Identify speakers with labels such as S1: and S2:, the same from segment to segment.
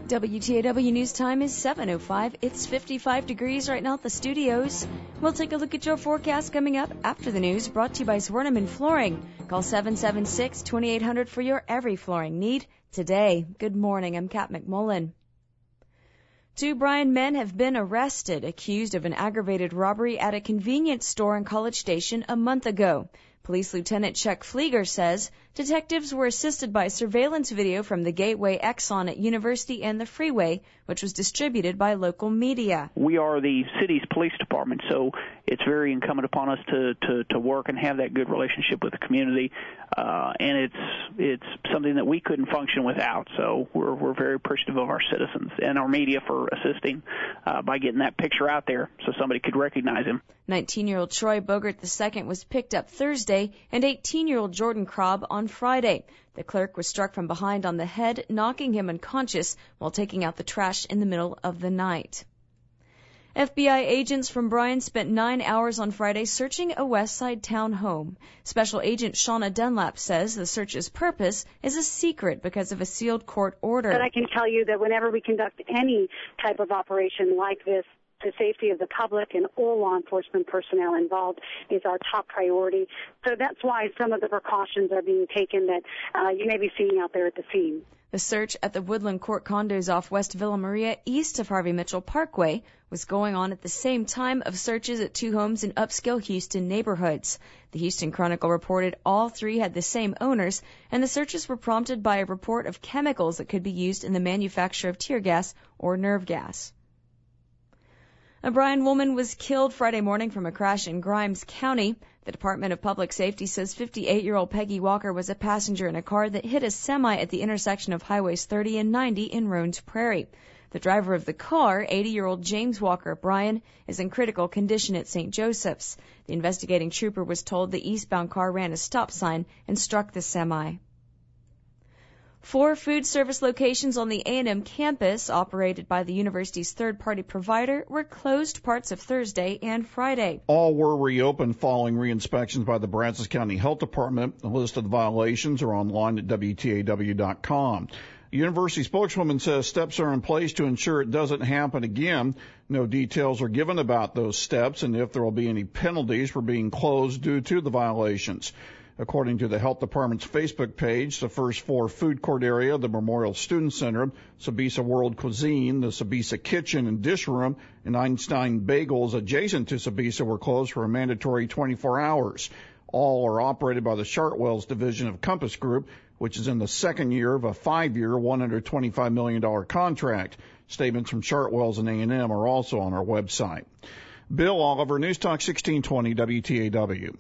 S1: WTAW News Time is 7:05. It's 55 degrees right now at the studios. We'll take a look at your forecast coming up after the news, brought to you by Zwerneman Flooring. Call 776-2800 for your every flooring need today. Good morning. I'm Kat McMullen. 2 Bryan men have been arrested, accused of an aggravated robbery at a convenience store in College Station a month ago. Police Lieutenant Chuck Flieger says detectives were assisted by surveillance video from the Gateway Exxon at University and the Freeway, which was distributed by local media.
S2: We are the city's police department, so it's very incumbent upon us to work and have that good relationship with the community, and it's something that we couldn't function without. So we're very appreciative of our citizens and our media for assisting by getting that picture out there so somebody could recognize him.
S1: 19-year-old Troy Bogert II was picked up Thursday and 18-year-old Jordan Krob on Friday. The clerk was struck from behind on the head, knocking him unconscious while taking out the trash in the middle of the night. FBI agents from Bryan spent 9 hours on Friday searching a West Side town home. Special Agent Shauna Dunlap says the search's purpose is a secret because of a sealed court order.
S3: But I can tell you that whenever we conduct any type of operation like this, the safety of the public and all law enforcement personnel involved is our top priority. So that's why some of the precautions are being taken that you may be seeing out there at the scene.
S1: The search at the Woodland Court condos off West Villa Maria, east of Harvey Mitchell Parkway, was going on at the same time of searches at 2 homes in upscale Houston neighborhoods. The Houston Chronicle reported all 3 had the same owners, and the searches were prompted by a report of chemicals that could be used in the manufacture of tear gas or nerve gas. A Bryan woman was killed Friday morning from a crash in Grimes County. The Department of Public Safety says 58-year-old Peggy Walker was a passenger in a car that hit a semi at the intersection of Highways 30 and 90 in Roans Prairie. The driver of the car, 80-year-old James Walker Bryan, is in critical condition at St. Joseph's. The investigating trooper was told the eastbound car ran a stop sign and struck the semi. 4 food service locations on the A&M campus, operated by the university's third-party provider, were closed parts of Thursday and Friday.
S4: All were reopened following re-inspections by the Brazos County Health Department. The list of the violations are online at WTAW.com. The university spokeswoman says steps are in place to ensure it doesn't happen again. No details are given about those steps and if there will be any penalties for being closed due to the violations. According to the Health Department's Facebook page, the first 4 food court area, the Memorial Student Center, Sabisa World Cuisine, the Sabisa Kitchen and Dish Room, and Einstein Bagels adjacent to Sabisa were closed for a mandatory 24 hours. All are operated by the Chartwells division of Compass Group, which is in the second year of a 5-year, $125 million contract. Statements from Chartwells and A&M are also on our website. Bill Oliver, News Talk 1620 WTAW.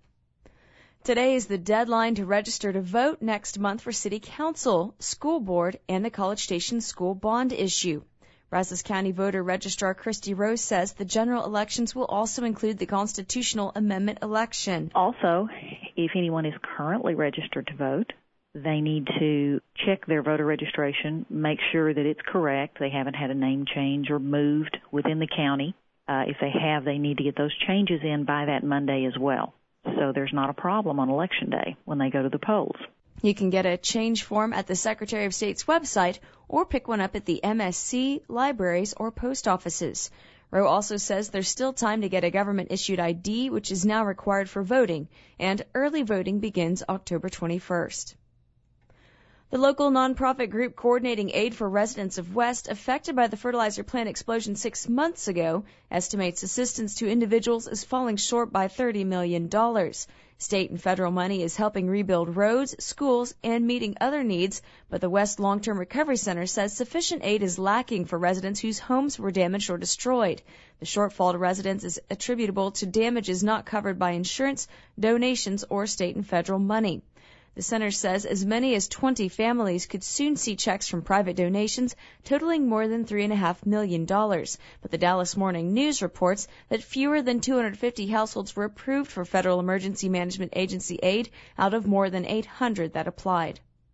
S1: Today is the deadline to register to vote next month for City Council, School Board, and the College Station School Bond issue. Brazos County Voter Registrar Christy Rose says the general elections will also include the constitutional amendment election.
S5: Also, if anyone is currently registered to vote, they need to check their voter registration, make sure that it's correct. They haven't had a name change or moved within the county. If they have, they need to get those changes in by that Monday as well. So there's not a problem on Election Day when they go to the polls.
S1: You can get a change form at the Secretary of State's website or pick one up at the MSC, libraries, or post offices. Rowe also says there's still time to get a government-issued ID, which is now required for voting, and early voting begins October 21st. The local nonprofit group coordinating aid for residents of West affected by the fertilizer plant explosion 6 months ago estimates assistance to individuals is falling short by $30 million. State and federal money is helping rebuild roads, schools, and meeting other needs, but the West Long-Term Recovery Center says sufficient aid is lacking for residents whose homes were damaged or destroyed. The shortfall to residents is attributable to damages not covered by insurance, donations, or state and federal money. The center says as many as 20 families could soon see checks from private donations totaling more than $3.5 million. But the Dallas Morning News reports that fewer than 250 households were approved for Federal Emergency Management Agency aid out of more than 800 that applied.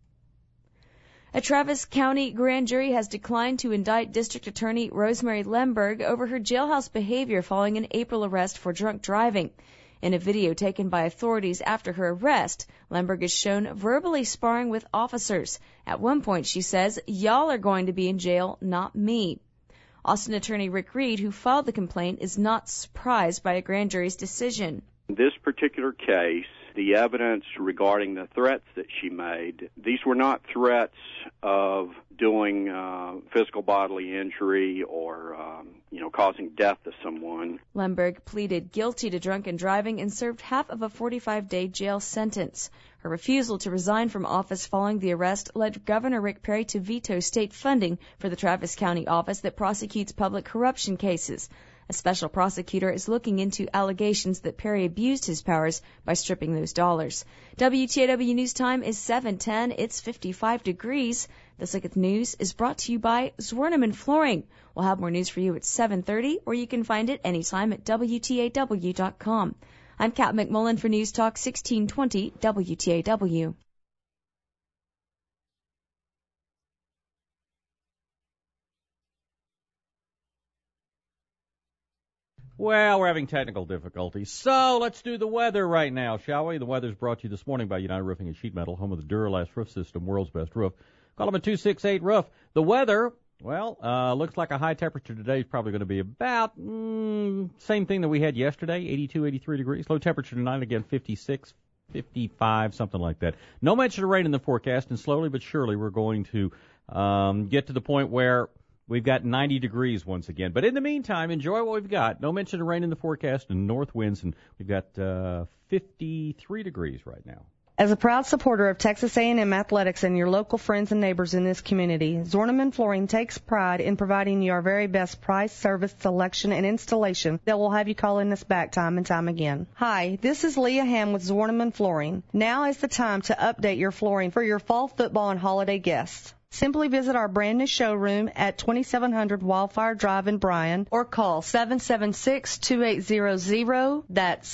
S1: A Travis County grand jury has declined to indict District Attorney Rosemary Lemberg over her jailhouse behavior following an April arrest for drunk driving. In a video taken by authorities after her arrest, Lemberg is shown verbally sparring with officers. At one point, she says, "Y'all are going to be in jail, not me." Austin attorney Rick Reed, who filed the complaint, is not surprised by a grand jury's decision.
S6: In this particular case, the evidence regarding the threats that she made, these were not threats of doing physical bodily injury or, causing death to someone.
S1: Lemberg pleaded guilty to drunken driving and served half of a 45-day jail sentence. Her refusal to resign from office following the arrest led Governor Rick Perry to veto state funding for the Travis County office that prosecutes public corruption cases. A special prosecutor is looking into allegations that Perry abused his powers by stripping those dollars. WTAW News Time is 7:10. It's 55 degrees. This Look at the News is brought to you by Zwerneman Flooring. We'll have more news for you at 7:30, or you can find it anytime at WTAW.com. I'm Kat McMullen for News Talk 1620 WTAW.
S7: Well, we're having technical difficulties, so let's do the weather right now, shall we? The weather's brought to you this morning by United Roofing and Sheet Metal, home of the Duralast roof system, world's best roof. Call them at 268-ROOF. The weather, looks like a high temperature today is probably going to be about same thing that we had yesterday, 82, 83 degrees. Low temperature tonight, again, 56, 55, something like that. No mention of rain in the forecast, and slowly but surely we're going to get to the point where we've got 90 degrees once again. But in the meantime, enjoy what we've got. No mention of rain in the forecast and north winds, and we've got 53 degrees right now.
S8: As a proud supporter of Texas A&M athletics and your local friends and neighbors in this community, Zwerneman Flooring takes pride in providing you our very best price, service, selection, and installation that will have you calling us back time and time again. Hi, this is Leah Ham with Zwerneman Flooring. Now is the time to update your flooring for your fall football and holiday guests. Simply visit our brand new showroom at 2700 Wildfire Drive in Bryan or call 776-2800. That's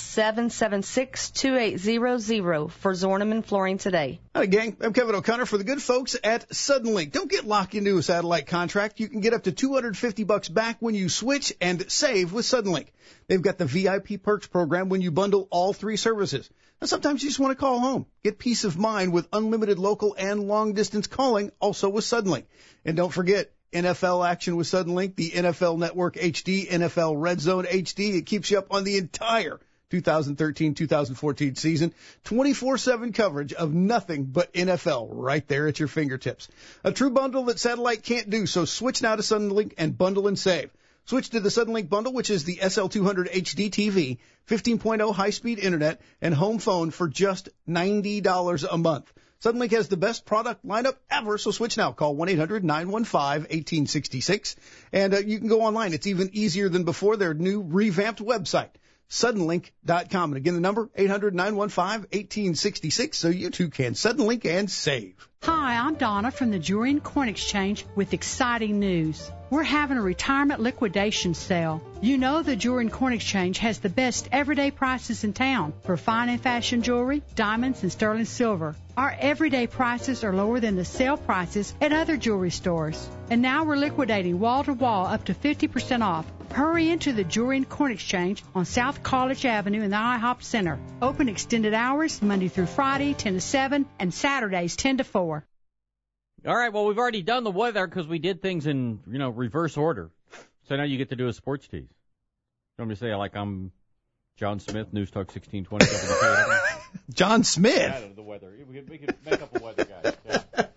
S8: 776-2800 for Zwerneman Flooring today.
S9: Hi, gang. I'm Kevin O'Connor for the good folks at Suddenlink. Don't get locked into a satellite contract. You can get up to $250 back when you switch and save with Suddenlink. They've got the VIP Perks program when you bundle all three services. Now, sometimes you just want to call home. Get peace of mind with unlimited local and long-distance calling, also with Suddenlink. And don't forget, NFL action with Suddenlink, the NFL Network HD, NFL Red Zone HD. It keeps you up on the entire 2013-2014 season. 24/7 coverage of nothing but NFL right there at your fingertips. A true bundle that satellite can't do, so switch now to Suddenlink and bundle and save. Switch to the Suddenlink bundle, which is the SL200 HD TV, 15.0 high-speed internet, and home phone for just $90 a month. Suddenlink has the best product lineup ever, so switch now. Call 1-800-915-1866, and you can go online. It's even easier than before. Their new revamped website, Suddenlink.com. And again, the number, 800-915-1866, so you too can Suddenlink and save.
S10: Hi, I'm Donna from the Jewelry and Coin Exchange with exciting news. We're having a retirement liquidation sale. You know the Jewelry and Coin Exchange has the best everyday prices in town for fine and fashion jewelry, diamonds, and sterling silver. Our everyday prices are lower than the sale prices at other jewelry stores. And now we're liquidating wall-to-wall up to 50% off. Hurry into the Jewelry and Coin Exchange on South College Avenue in the IHOP Center. Open extended hours Monday through Friday, 10 to 7, and Saturdays, 10 to 4.
S7: All right, well, we've already done the weather because we did things in, reverse order. So now you get to do a sports tease. You want me to say, I'm John Smith, News Talk 1620.
S9: John Smith?
S7: Yeah, the weather. We could make up a weather guy. Yeah.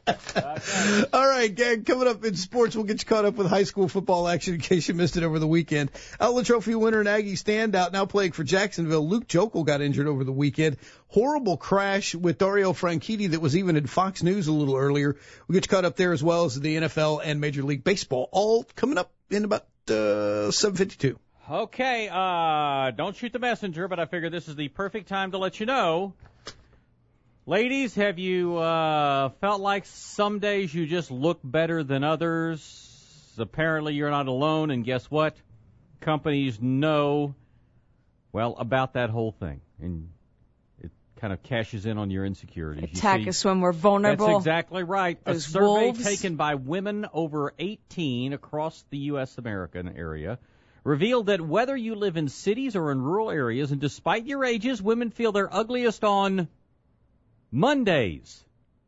S9: All right, gang, coming up in sports, we'll get you caught up with high school football action in case you missed it over the weekend. Outlet Trophy winner and Aggie standout now playing for Jacksonville, Luke Jokel, got injured over the weekend. Horrible crash with Dario Franchitti that was even in Fox News a little earlier. We'll get you caught up there as well as the NFL and Major League Baseball, all coming up in about 7:52.
S7: Okay, don't shoot the messenger, but I figure this is the perfect time to let you know. Ladies, have you felt like some days you just look better than others? Apparently you're not alone, and guess what? Companies know, about that whole thing, and it kind of cashes in on your insecurities.
S1: Attack us when we're vulnerable.
S7: That's exactly right.
S1: Those
S7: A survey
S1: wolves.
S7: taken by women over 18 across the U.S. American area revealed that whether you live in cities or in rural areas, and despite your ages, women feel their ugliest on Mondays,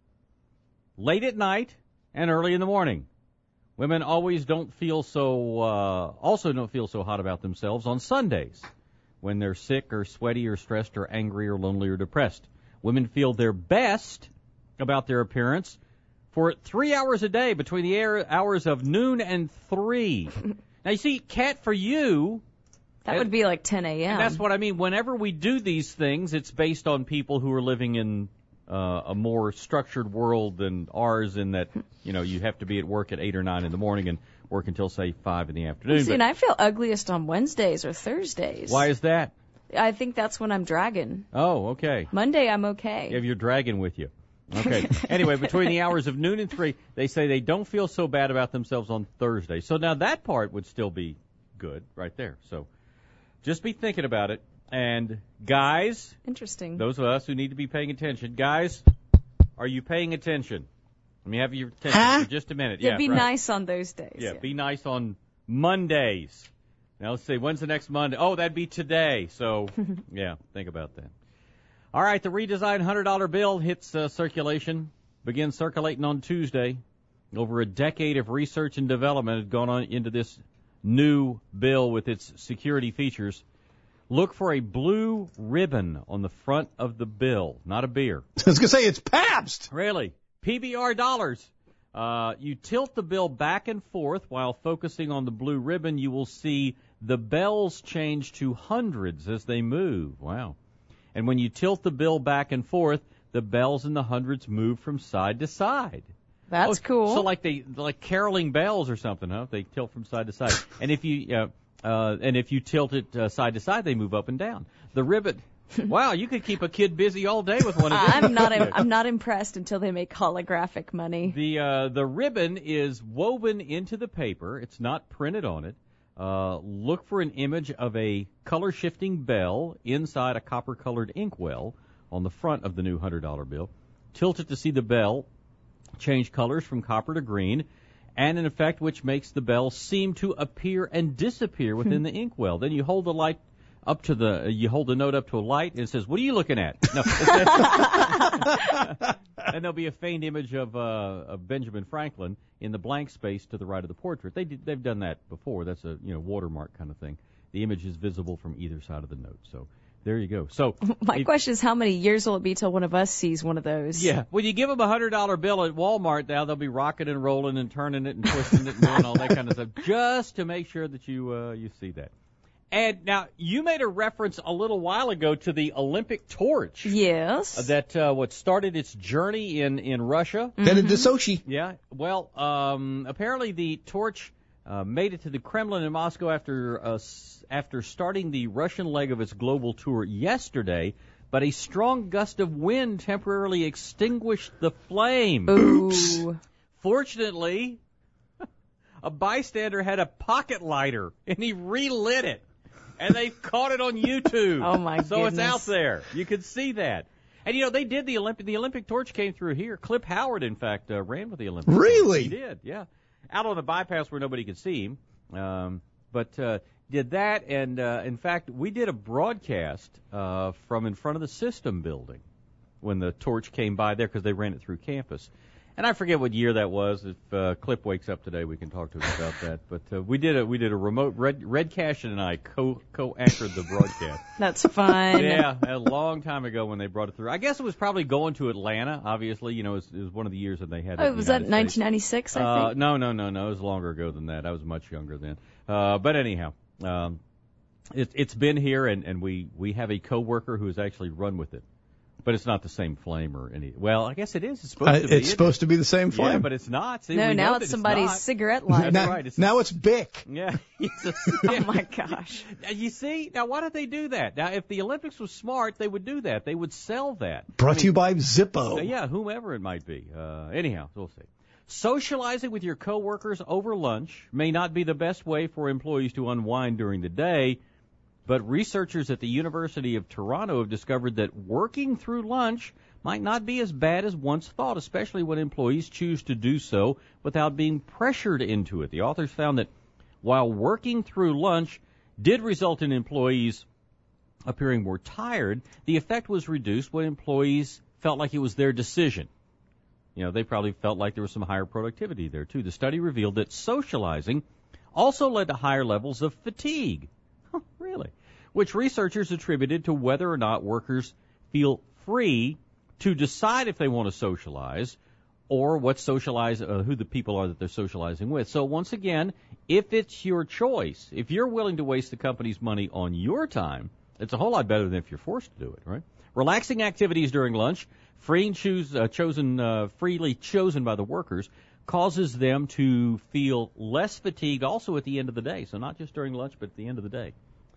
S7: late at night and early in the morning. Women also don't feel so hot about themselves on Sundays, when they're sick or sweaty or stressed or angry or lonely or depressed. Women feel their best about their appearance for 3 hours a day between the hours of noon and 3. Now, you see, Kat, for you...
S1: That would be like 10 a.m.
S7: And that's what I mean. Whenever we do these things, it's based on people who are living in a more structured world than ours, in that, you have to be at work at 8 or 9 in the morning and work until, say, 5 in the afternoon.
S1: See, and I feel ugliest on Wednesdays or Thursdays.
S7: Why is that?
S1: I think that's when I'm dragging.
S7: Oh, okay.
S1: Monday, I'm okay.
S7: You have your dragon with you. Okay. Anyway, between the hours of noon and 3, they say they don't feel so bad about themselves on Thursday. So now that part would still be good right there. So just be thinking about it. And guys,
S1: interesting.
S7: Those of us who need to be paying attention, guys, are you paying attention? Let me have your attention for just a minute.
S1: Yeah, be nice on those days.
S7: Yeah, be nice on Mondays. Now let's see, when's the next Monday? Oh, that'd be today. So, yeah, think about that. All right, the redesigned $100 bill hits circulation, begins circulating on Tuesday. Over a decade of research and development has gone on into this new bill with its security features. Look for a blue ribbon on the front of the bill, not a beer.
S9: I was going to say, it's Pabst.
S7: Really? PBR dollars. You tilt the bill back and forth while focusing on the blue ribbon. You will see the bells change to hundreds as they move. Wow. And when you tilt the bill back and forth, the bells in the hundreds move from side to side.
S1: That's cool.
S7: So like caroling bells or something, huh? They tilt from side to side. And if you tilt it side to side, they move up and down. The ribbon. Wow, you could keep a kid busy all day with one of these.
S1: I'm not impressed until they make holographic money.
S7: The ribbon is woven into the paper. It's not printed on it. Look for an image of a color-shifting bell inside a copper-colored inkwell on the front of the new $100 bill. Tilt it to see the bell change colors from copper to green, and an effect which makes the bell seem to appear and disappear within the inkwell. Then you hold the light you hold the note up to a light, and it says, "What are you looking at?" No. And there'll be a faint image of Benjamin Franklin in the blank space to the right of the portrait. They've done that before. That's a watermark kind of thing. The image is visible from either side of the note. So there you go. So
S1: my question is, how many years will it be till one of us sees one of those?
S7: Yeah, when you give them a $100 bill at Walmart, now they'll be rocking and rolling and turning it and twisting it and doing all that kind of stuff, just to make sure that you see that. And now, you made a reference a little while ago to the Olympic torch.
S1: Yes.
S7: That what started its journey in Russia.
S9: Then into Sochi.
S7: Yeah. Well, apparently the torch made it to the Kremlin in Moscow after starting the Russian leg of its global tour yesterday, but a strong gust of wind temporarily extinguished the flame.
S1: Ooh.
S7: Fortunately, a bystander had a pocket lighter, and he relit it. And they caught it on YouTube.
S1: Oh, my goodness.
S7: So it's out there. You can see that. And, they did the Olympic torch came through here. Clip Howard, in fact, ran with the Olympic torch.
S9: Really?
S7: He did, yeah. Out on a bypass where nobody could see him. But did that, and, in fact, we did a broadcast from in front of the System building when the torch came by there because they ran it through campus. And I forget what year that was. If Clip wakes up today, we can talk to him about that. But we did a remote. Red Cashin and I co-anchored the broadcast.
S1: That's fun.
S7: Yeah, a long time ago when they brought it through. I guess it was probably going to Atlanta. Obviously, it was one of the years that they had.
S1: Oh, was that 1996? I think.
S7: No. It was longer ago than that. I was much younger then. But anyhow, it's been here, and we have a coworker who has actually run with it. But it's not the same flame or any. Well, I guess it is. It's supposed to be.
S9: It's supposed to be the same flame.
S7: Yeah, but it's not. See,
S1: no, now it's somebody's cigarette lighter.
S7: That's right.
S9: Now it's Bic.
S7: Yeah.
S1: Oh, my gosh.
S7: You see? Now, why did they do that? Now, if the Olympics was smart, they would do that. They would sell that.
S9: Brought to you by Zippo.
S7: Yeah, whomever it might be. Anyhow, we'll see. Socializing with your coworkers over lunch may not be the best way for employees to unwind during the day. But researchers at the University of Toronto have discovered that working through lunch might not be as bad as once thought, especially when employees choose to do so without being pressured into it. The authors found that while working through lunch did result in employees appearing more tired, the effect was reduced when employees felt like it was their decision. They probably felt like there was some higher productivity there, too. The study revealed that socializing also led to higher levels of fatigue. Really? Which researchers attributed to whether or not workers feel free to decide if they want to socialize or who the people are that they're socializing with. So once again, if it's your choice, if you're willing to waste the company's money on your time, it's a whole lot better than if you're forced to do it, right? Relaxing activities during lunch, freely chosen by the workers, causes them to feel less fatigued also at the end of the day. So not just during lunch, but at the end of the day.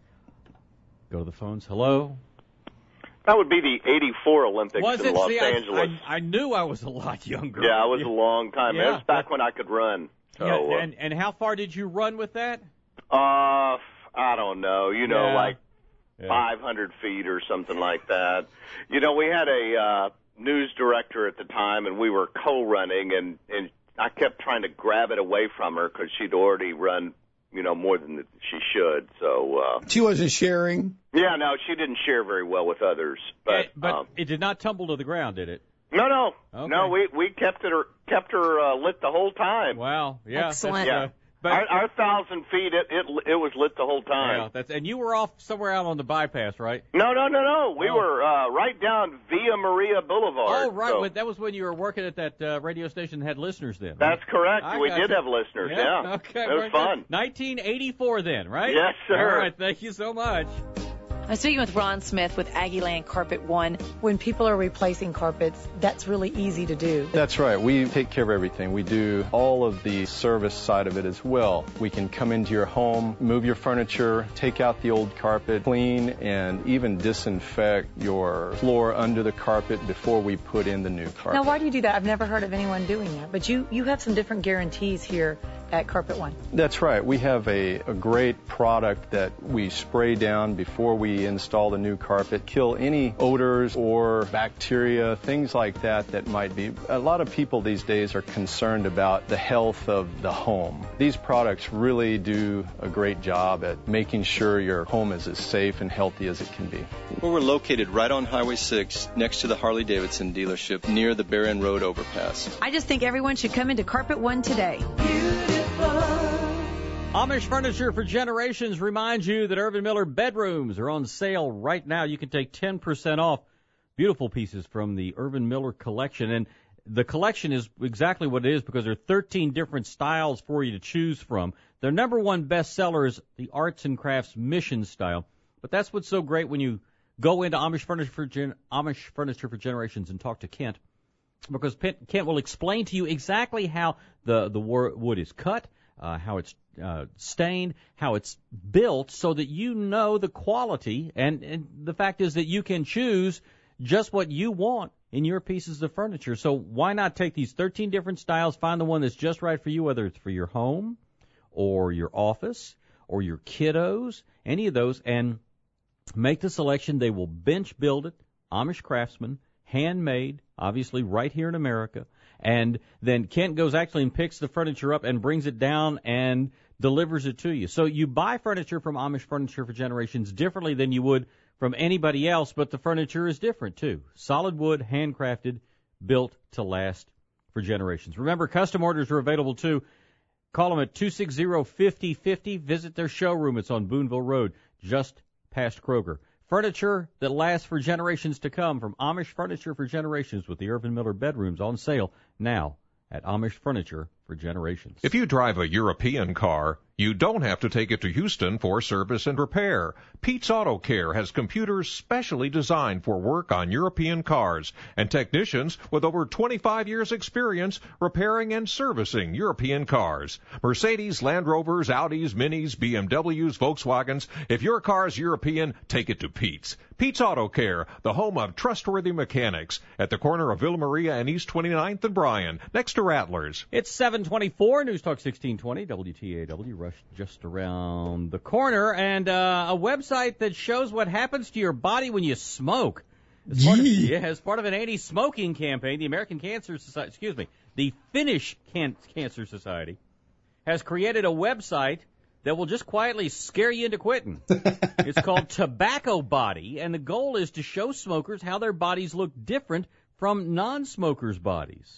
S7: Go to the phones. Hello?
S11: That would be the 84 Olympics in Los Angeles.
S7: I knew I was a lot younger.
S11: Yeah, it was a long time. Yeah. It was back when I could run. So,
S7: yeah, and how far did you run with that?
S11: I don't know. Like 500 feet or something like that. We had a news director at the time, and we were co-running, and I kept trying to grab it away from her because she'd already run, more than she should. So
S9: she wasn't sharing.
S11: Yeah, no, she didn't share very well with others. But
S7: it did not tumble to the ground, did it?
S11: No.
S7: Okay.
S11: No, we kept her lit the whole time.
S7: Wow. Yeah.
S1: Excellent.
S11: Yeah. But our 1,000 feet, it was lit the whole time.
S7: Yeah, and you were off somewhere out on the bypass, right?
S11: No. We were right down Via Maria Boulevard.
S7: Oh, right. So. That was when you were working at that radio station that had listeners then. Right?
S11: That's correct. We did have listeners, yeah.
S7: Okay.
S11: It was fun.
S7: 1984 then, right?
S11: Yes, sir.
S7: All right. Thank you so much.
S12: I'm speaking with Ron Smith with Aggieland Carpet One. When people are replacing carpets, that's really easy to do.
S13: That's right. We take care of everything. We do all of the service side of it as well. We can come into your home, move your furniture, take out the old carpet, clean, and even disinfect your floor under the carpet before we put in the new carpet.
S12: Now, why do you do that? I've never heard of anyone doing that. But you have some different guarantees here at Carpet One.
S13: That's right. We have a great product that we spray down before we install the new carpet, kill any odors or bacteria, things like that might be. A lot of people these days are concerned about the health of the home. These products really do a great job at making sure your home is as safe and healthy as it can be.
S14: Well, we're located right on Highway 6 next to the Harley-Davidson dealership near the Barron Road overpass.
S12: I just think everyone should come into Carpet One today.
S7: Amish Furniture for Generations reminds you that Irvin Miller bedrooms are on sale right now. You can take 10% off beautiful pieces from the Irvin Miller collection. And the collection is exactly what it is because there are 13 different styles for you to choose from. Their number one bestseller is the Arts and Crafts Mission style. But that's what's so great when you go into Amish Furniture for Generations and talk to Kent. Because Kent will explain to you exactly how the wood is cut, how it's stained, how it's built, so that you know the quality. And the fact is that you can choose just what you want in your pieces of furniture. So why not take these 13 different styles, find the one that's just right for you, whether it's for your home or your office or your kiddos, any of those, and make the selection. They will bench build it, Amish craftsmen, handmade, obviously right here in America. And then Kent goes actually and picks the furniture up and brings it down and delivers it to you. So you buy furniture from Amish Furniture for Generations differently than you would from anybody else, but the furniture is different too. Solid wood, handcrafted, built to last for generations. Remember, custom orders are available too. Call them at 260-5050. Visit their showroom. It's on Boonville Road, just past Kroger. Furniture that lasts for generations to come from Amish Furniture for Generations with the Irvin Miller bedrooms on sale now at Amish Furniture for Generations.
S15: If you drive a European car, you don't have to take it to Houston for service and repair. Pete's Auto Care has computers specially designed for work on European cars and technicians with over 25 years experience repairing and servicing European cars. Mercedes, Land Rovers, Audis, Minis, BMWs, Volkswagens. If your car's European, take it to Pete's. Pete's Auto Care, the home of trustworthy mechanics, at the corner of Villa Maria and East 29th and Bryan, next to Rattlers.
S7: It's 724, News Talk 1620, WTAW, Rush just around the corner, and a website that shows what happens to your body when you smoke. As part of an anti-smoking campaign, the American Cancer Society, the Finnish Cancer Society has created a website that will just quietly scare you into quitting. It's called Tobacco Body, and the goal is to show smokers how their bodies look different from non-smokers' bodies.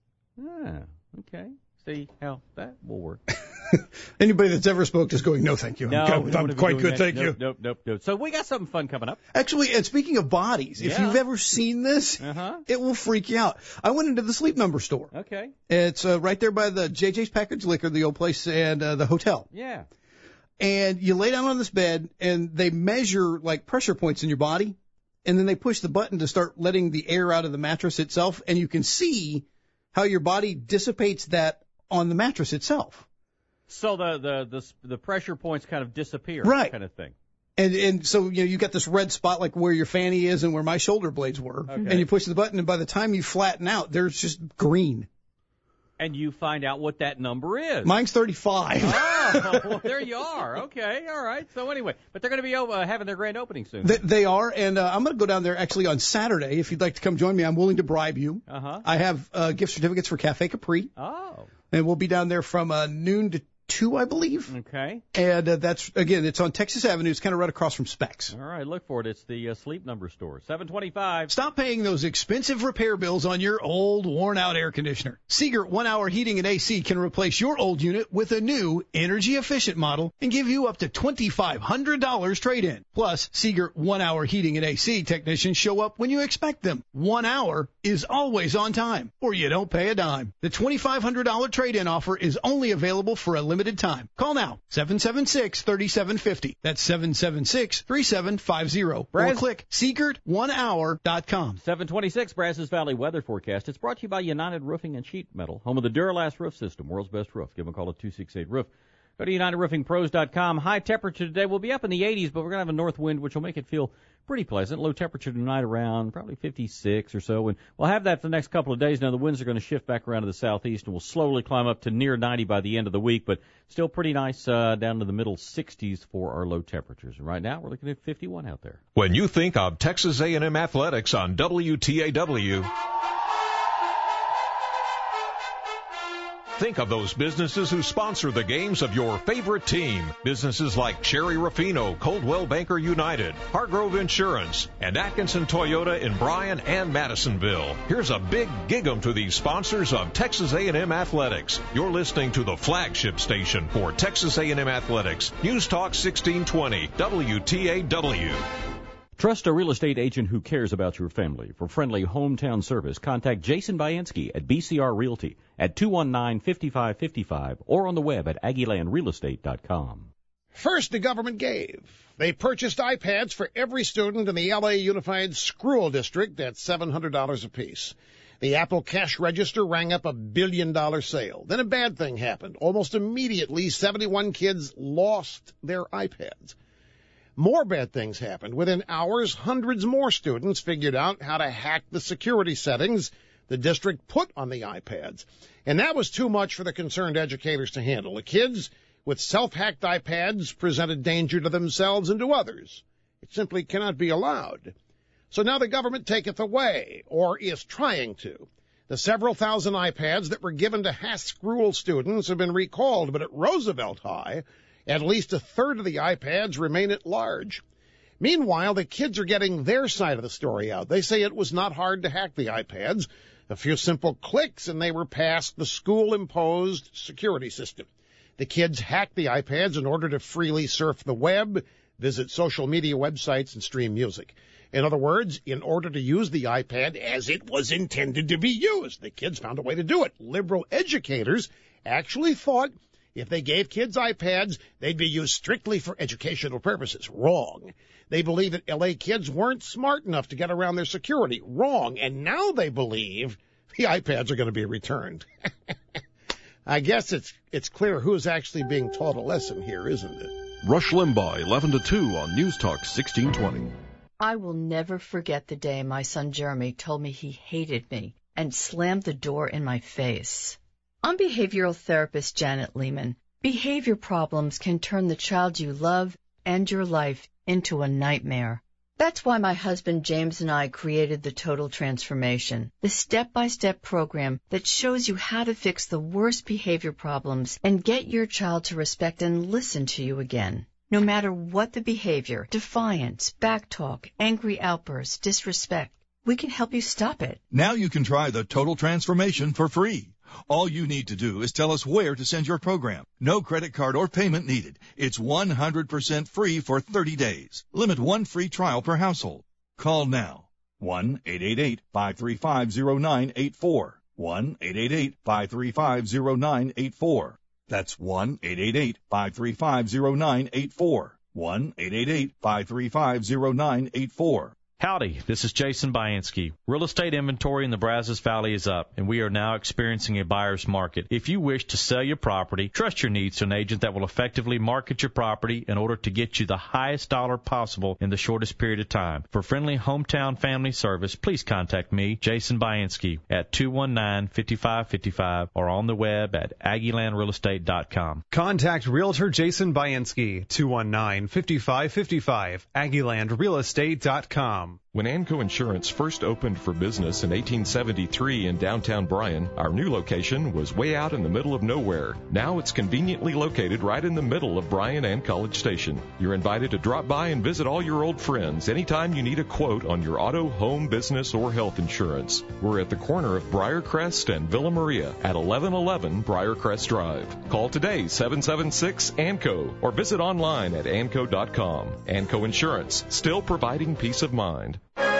S7: Okay. See how that will work.
S9: Anybody that's ever smoked is going, no, thank you. I'm quite good, thank you.
S7: Nope. So we got something fun coming up.
S9: Actually, and speaking of bodies, if you've ever seen this, it will freak you out. I went into the Sleep Number store.
S7: Okay.
S9: It's right there by the JJ's Package Liquor, the old place, and the hotel.
S7: Yeah.
S9: And you lay down on this bed, and they measure, like, pressure points in your body, and then they push the button to start letting the air out of the mattress itself, and you can see how your body dissipates that on the mattress itself.
S7: So the pressure points kind of disappear,
S9: right?
S7: Kind of thing.
S9: And so you got this red spot like where your fanny is and where my shoulder blades were, and you push the button, and by the time you flatten out, there's just green.
S7: And you find out what that number is.
S9: Mine's 35.
S7: Oh, well, there you are. Okay, all right. So anyway, but they're going to be having their grand opening soon.
S9: They are, and I'm going to go down there actually on Saturday. If you'd like to come join me, I'm willing to bribe you. I have gift certificates for Cafe Capri.
S7: Oh.
S9: And we'll be down there from noon to 2, I believe.
S7: Okay.
S9: And that's, again, it's on Texas Avenue. It's kind of right across from Specs.
S7: All right, look for it. It's the Sleep Number store, 725.
S9: Stop paying those expensive repair bills on your old, worn-out air conditioner. Seeger 1-Hour Heating and AC can replace your old unit with a new, energy-efficient model and give you up to $2,500 trade-in. Plus, Seeger 1-Hour Heating and AC technicians show up when you expect them. 1 hour is always on time, or you don't pay a dime. The $2,500 trade-in offer is only available for a limited time. Call now, 776-3750. That's 776-3750. Or click Seegert1hour.com.
S7: 726 Brazos Valley weather forecast. It's brought to you by United Roofing and Sheet Metal, home of the Duralast roof system, world's best roof. Give them a call at 268-ROOF. Go to UnitedRoofingPros.com. High temperature today will be up in the 80s, but we're going to have a north wind, which will make it feel pretty pleasant. Low temperature tonight around probably 56 or so, and we'll have that for the next couple of days. Now, the winds are going to shift back around to the southeast, and we'll slowly climb up to near 90 by the end of the week, but still pretty nice down to the middle 60s for our low temperatures. And right now, we're looking at 51 out there.
S15: When you think of Texas A&M Athletics on WTAW, think of those businesses who sponsor the games of your favorite team. Businesses like Cherry Rafino, Coldwell Banker United, Hargrove Insurance, and Atkinson Toyota in Bryan and Madisonville. Here's a big gig-em to these sponsors of Texas A&M Athletics. You're listening to the flagship station for Texas A&M Athletics. News Talk 1620, WTAW.
S7: Trust a real estate agent who cares about your family. For friendly hometown service, contact Jason Bayansky at BCR Realty at 219-5555 or on the web at AggieLandRealEstate.com.
S16: First, the government gave. They purchased iPads for every student in the L.A. Unified School District at $700 apiece. The Apple cash register rang up $1 billion sale. Then a bad thing happened. Almost immediately, 71 kids lost their iPads. More bad things happened. Within hours, hundreds more students figured out how to hack the security settings the district put on the iPads. And that was too much for the concerned educators to handle. The kids with self-hacked iPads presented danger to themselves and to others. It simply cannot be allowed. So now the government taketh away, or is trying to. The several thousand iPads that were given to Haskell students have been recalled, but at Roosevelt High, at least a third of the iPads remain at large. Meanwhile, the kids are getting their side of the story out. They say it was not hard to hack the iPads. A few simple clicks and they were past the school-imposed security system. The kids hacked the iPads in order to freely surf the web, visit social media websites, and stream music. In other words, in order to use the iPad as it was intended to be used. The kids found a way to do it. Liberal educators actually thought if they gave kids iPads, they'd be used strictly for educational purposes. Wrong. They believe that L.A. kids weren't smart enough to get around their security. Wrong. And now they believe the iPads are going to be returned. I guess it's clear who's actually being taught a lesson here, isn't it?
S17: Rush Limbaugh, 11 to 2 on News Talk 1620.
S18: I will never forget the day my son Jeremy told me he hated me and slammed the door in my face. I'm behavioral therapist Janet Lehman. Behavior problems can turn the child you love and your life into a nightmare. That's why my husband James and I created the Total Transformation, the step-by-step program that shows you how to fix the worst behavior problems and get your child to respect and listen to you again. No matter what the behavior, defiance, backtalk, angry outbursts, disrespect, we can help you stop it.
S19: Now you can try the Total Transformation for free. All you need to do is tell us where to send your program. No credit card or payment needed. It's 100% free for 30 days. Limit one free trial per household. Call now. 1-888-535-0984. 1-888-535-0984. That's 1-888-535-0984. 1-888-535-0984.
S20: Howdy, this is Jason Bayansky. Real estate inventory in the Brazos Valley is up, and we are now experiencing a buyer's market. If you wish to sell your property, trust your needs to an agent that will effectively market your property in order to get you the highest dollar possible in the shortest period of time. For friendly hometown family service, please contact me, Jason Bayansky, at 219-5555 or on the web at AggielandRealEstate.com.
S21: Contact Realtor Jason Bayansky, 219-5555, AggielandRealEstate.com.
S15: When Anco Insurance first opened for business in 1873 in downtown Bryan, our new location was way out in the middle of nowhere. Now it's conveniently located right in the middle of Bryan and College Station. You're invited to drop by and visit all your old friends anytime you need a quote on your auto, home, business, or health insurance. We're at the corner of Briarcrest and Villa Maria at 1111 Briarcrest Drive. Call today, 776-ANCO, or visit online at anco.com. Anco Insurance, still providing peace of mind.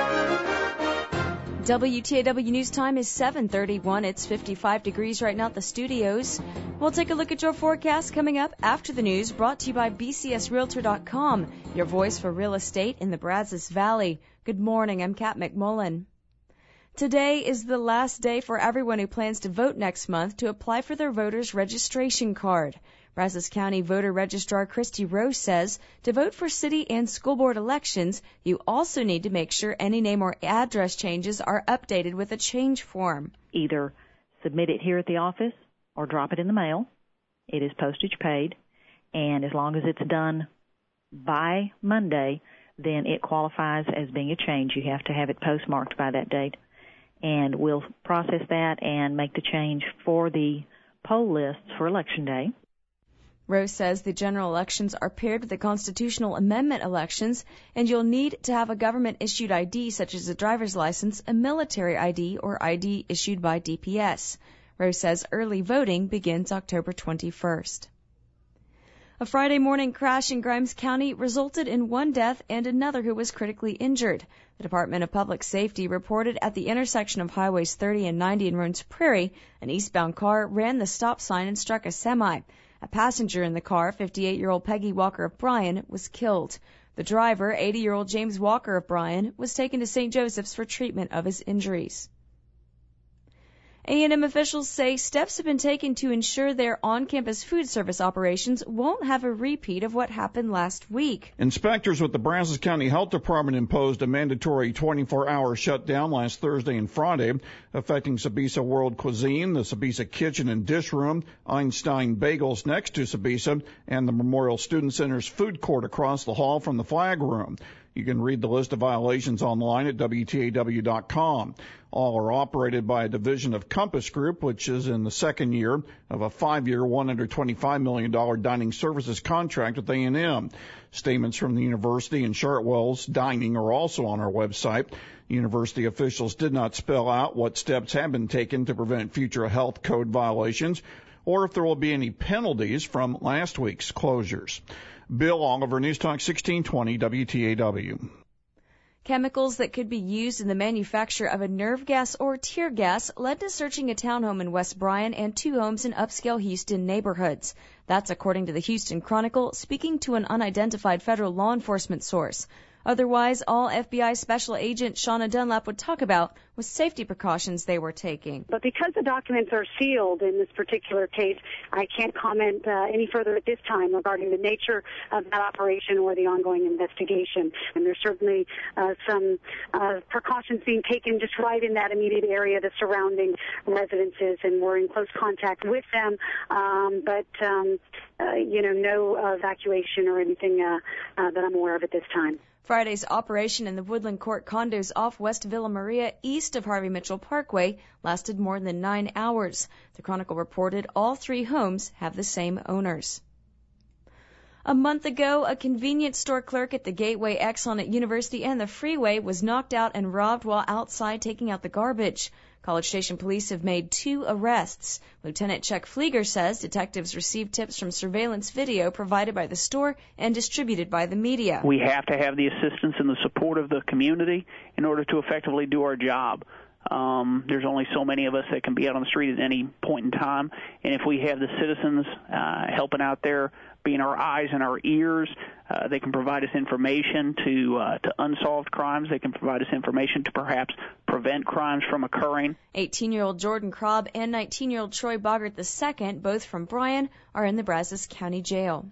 S1: WTAW News Time is 7:31. It's 55 degrees right now at the studios. We'll take a look at your forecast coming up after the news, brought to you by BCSRealtor.com, your voice for real estate in the Brazos Valley. Good morning. I'm Kat McMullen. Today is the last day for everyone who plans to vote next month to apply for their voter's registration card. Brazos County Voter Registrar Christy Rose says to vote for city and school board elections, you also need to make sure any name or address changes are updated with a change form.
S5: Either submit it here at the office or drop it in the mail. It is postage paid, and as long as it's done by Monday, then it qualifies as being a change. You have to have it postmarked by that date, and we'll process that and make the change for the poll lists for Election Day.
S1: Rose says the general elections are paired with the constitutional amendment elections, and you'll need to have a government-issued ID such as a driver's license, a military ID, or ID issued by DPS. Rose says early voting begins October 21st. A Friday morning crash in Grimes County resulted in one death and another who was critically injured. The Department of Public Safety reported at the intersection of Highways 30 and 90 in Roans Prairie, an eastbound car ran the stop sign and struck a semi. A passenger in the car, 58-year-old Peggy Walker of Bryan, was killed. The driver, 80-year-old James Walker of Bryan, was taken to St. Joseph's for treatment of his injuries. A&M officials say steps have been taken to ensure their on-campus food service operations won't have a repeat of what happened last week.
S4: Inspectors with the Brazos County Health Department imposed a mandatory 24-hour shutdown last Thursday and Friday, affecting Sabisa World Cuisine, the Sabisa Kitchen and Dish Room, Einstein Bagels next to Sabisa, and the Memorial Student Center's food court across the hall from the flag room. You can read the list of violations online at WTAW.com. All are operated by a division of Compass Group, which is in the second year of a 5-year, $125 million dining services contract with A&M. Statements from the university and Chartwell's Dining are also on our website. University officials did not spell out what steps have been taken to prevent future health code violations or if there will be any penalties from last week's closures. Bill Oliver, News Talk 1620 WTAW.
S1: Chemicals that could be used in the manufacture of a nerve gas or tear gas led to searching a townhome in West Bryan and 2 homes in upscale Houston neighborhoods. That's according to the Houston Chronicle, speaking to an unidentified federal law enforcement source. Otherwise, all FBI Special Agent Shauna Dunlap would talk about with safety precautions they were taking.
S3: But because the documents are sealed in this particular case, I can't comment any further at this time regarding the nature of that operation or the ongoing investigation. And there's certainly some precautions being taken just right in that immediate area, the surrounding residences, and we're in close contact with them. No evacuation or anything that I'm aware of at this time.
S1: Friday's operation in the Woodland Court condos off West Villa Maria, east of Harvey Mitchell Parkway, lasted more than 9 hours. The Chronicle reported all 3 homes have the same owners. A month ago, a convenience store clerk at the Gateway Exxon at University and the Freeway was knocked out and robbed while outside taking out the garbage. College Station police have made 2 arrests. Lieutenant Chuck Flieger says detectives received tips from surveillance video provided by the store and distributed by the media.
S2: We have to have the assistance and the support of the community in order to effectively do our job. There's only so many of us that can be out on the street at any point in time, and if we have the citizens helping out there, being our eyes and our ears, they can provide us information to unsolved crimes. They can provide us information to perhaps prevent crimes from occurring.
S1: 18-year-old Jordan Krob and 19-year-old Troy Boggart II, both from Bryan, are in the Brazos County Jail.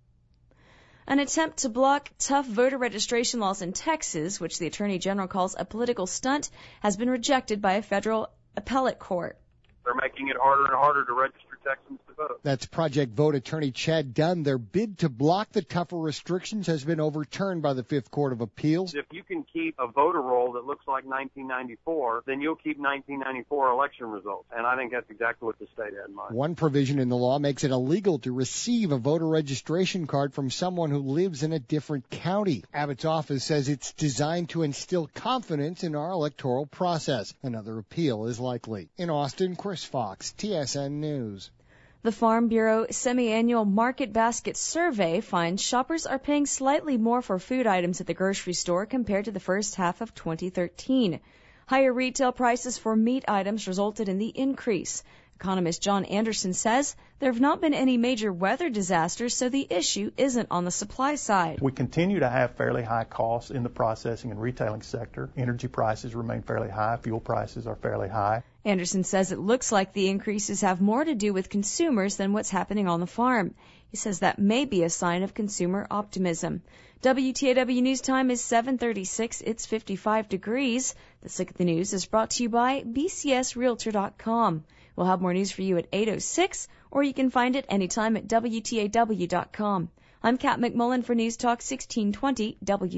S1: An attempt to block tough voter registration laws in Texas, which the Attorney General calls a political stunt, has been rejected by a federal appellate court.
S22: They're making it harder and harder to register Texans to vote.
S23: That's Project Vote attorney Chad Dunn. Their bid to block the tougher restrictions has been overturned by the Fifth Court of Appeals.
S22: If you can keep a voter roll that looks like 1994, then you'll keep 1994 election results. And I think that's exactly what the state had in mind.
S23: One provision in the law makes it illegal to receive a voter registration card from someone who lives in a different county. Abbott's office says it's designed to instill confidence in our electoral process. Another appeal is likely. In Austin, Chris Fox, TSN News.
S1: The Farm Bureau semi-annual Market Basket Survey finds shoppers are paying slightly more for food items at the grocery store compared to the first half of 2013. Higher retail prices for meat items resulted in the increase. Economist John Anderson says there have not been any major weather disasters, so the issue isn't on the supply side.
S24: We continue to have fairly high costs in the processing and retailing sector. Energy prices remain fairly high. Fuel prices are fairly high.
S1: Anderson says it looks like the increases have more to do with consumers than what's happening on the farm. He says that may be a sign of consumer optimism. WTAW News Time is 7:36. It's 55 degrees. This Look at the News is brought to you by BCSRealtor.com. We'll have more news for you at 8:06, or you can find it anytime at WTAW.com. I'm Kat McMullen for News Talk 1620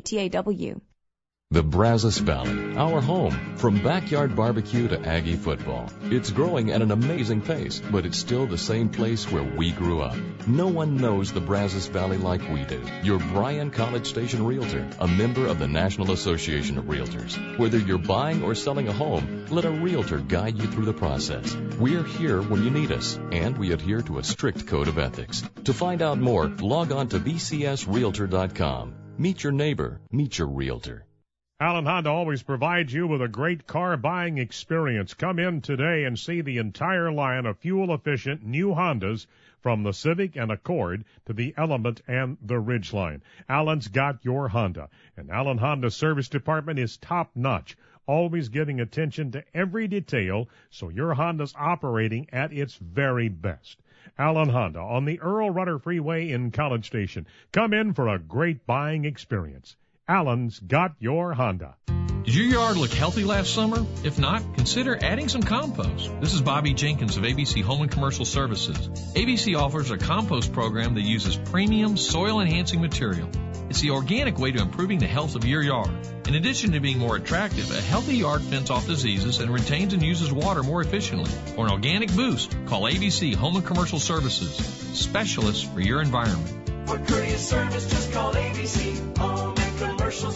S1: WTAW.
S17: The Brazos Valley, our home. From backyard barbecue to Aggie football. It's growing at an amazing pace, but it's still the same place where we grew up. No one knows the Brazos Valley like we do. Your Bryan College Station Realtor, a member of the National Association of Realtors. Whether you're buying or selling a home, let a realtor guide you through the process. We're here when you need us, and we adhere to a strict code of ethics. To find out more, log on to bcsrealtor.com. Meet your neighbor. Meet your realtor.
S25: Allen Honda always provides you with a great car buying experience. Come in today and see the entire line of fuel-efficient new Hondas, from the Civic and Accord to the Element and the Ridgeline. Allen's got your Honda, and Allen Honda Service Department is top-notch, always giving attention to every detail so your Honda's operating at its very best. Allen Honda on the Earl Rudder Freeway in College Station. Come in for a great buying experience. Allen's got your Honda.
S26: Did your yard look healthy last summer? If not, consider adding some compost. This is Bobby Jenkins of ABC Home and Commercial Services. ABC offers a compost program that uses premium soil-enhancing material. It's the organic way to improving the health of your yard. In addition to being more attractive, a healthy yard fends off diseases and retains and uses water more efficiently. For an organic boost, call ABC Home and Commercial Services, specialists for your environment.
S27: For courteous service, just call ABC Home and Commercial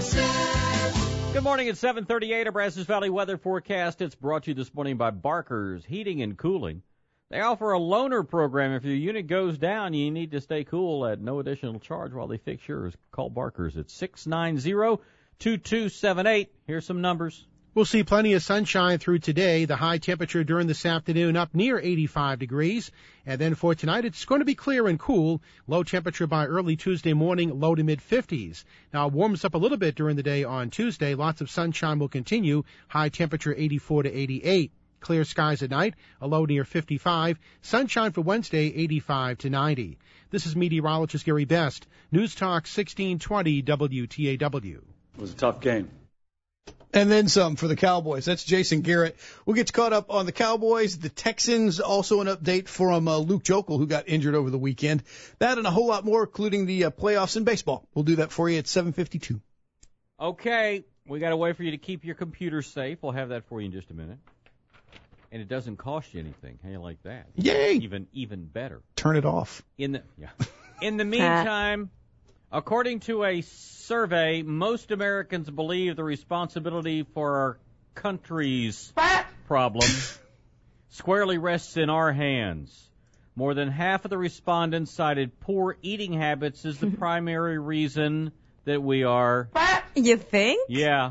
S27: Services.
S7: Good morning at 7:38. A Brazos Valley weather forecast. It's brought to you this morning by Barker's Heating and Cooling. They offer a loaner program. If your unit goes down, you need to stay cool at no additional charge while they fix yours. Call Barker's at 690-2278. Here's some numbers.
S6: We'll see plenty of sunshine through today. The high temperature during this afternoon up near 85 degrees. And then for tonight, it's going to be clear and cool. Low temperature by early Tuesday morning, low to mid 50s. Now it warms up a little bit during the day on Tuesday. Lots of sunshine will continue. High temperature 84 to 88. Clear skies at night, a low near 55. Sunshine for Wednesday, 85 to 90. This is meteorologist Gary Best. News Talk 1620 WTAW.
S8: It was a tough game.
S9: And then some for the Cowboys. That's Jason Garrett. We'll get you caught up on the Cowboys, the Texans, also an update from Luke Jokel, who got injured over the weekend. That and a whole lot more, including the playoffs in baseball. We'll do that for you at 7:52.
S7: Okay, we got a way for you to keep your computer safe. We'll have that for you in just a minute. And it doesn't cost you anything. How you like that?
S9: Yay!
S7: Even better.
S9: Turn it off.
S7: In the meantime, according to a survey, most Americans believe the responsibility for our country's problems squarely rests in our hands. More than half of the respondents cited poor eating habits as the primary reason that we are.
S1: You think?
S7: Yeah.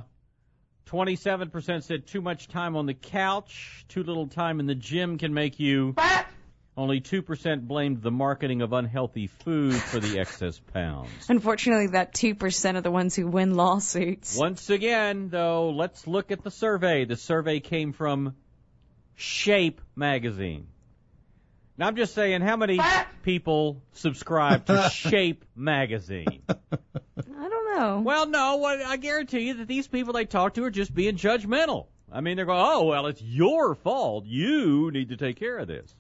S7: 27% said too much time on the couch, too little time in the gym can make you. Only 2% blamed the marketing of unhealthy food for the excess pounds.
S1: Unfortunately, that 2% are the ones who win lawsuits.
S7: Once again, though, let's look at the survey. The survey came from Shape magazine. Now, I'm just saying, how many people subscribe to Shape magazine?
S1: I don't know.
S7: Well, no, I guarantee you that these people they talk to are just being judgmental. I mean, they're going, oh, well, it's your fault. You need to take care of this.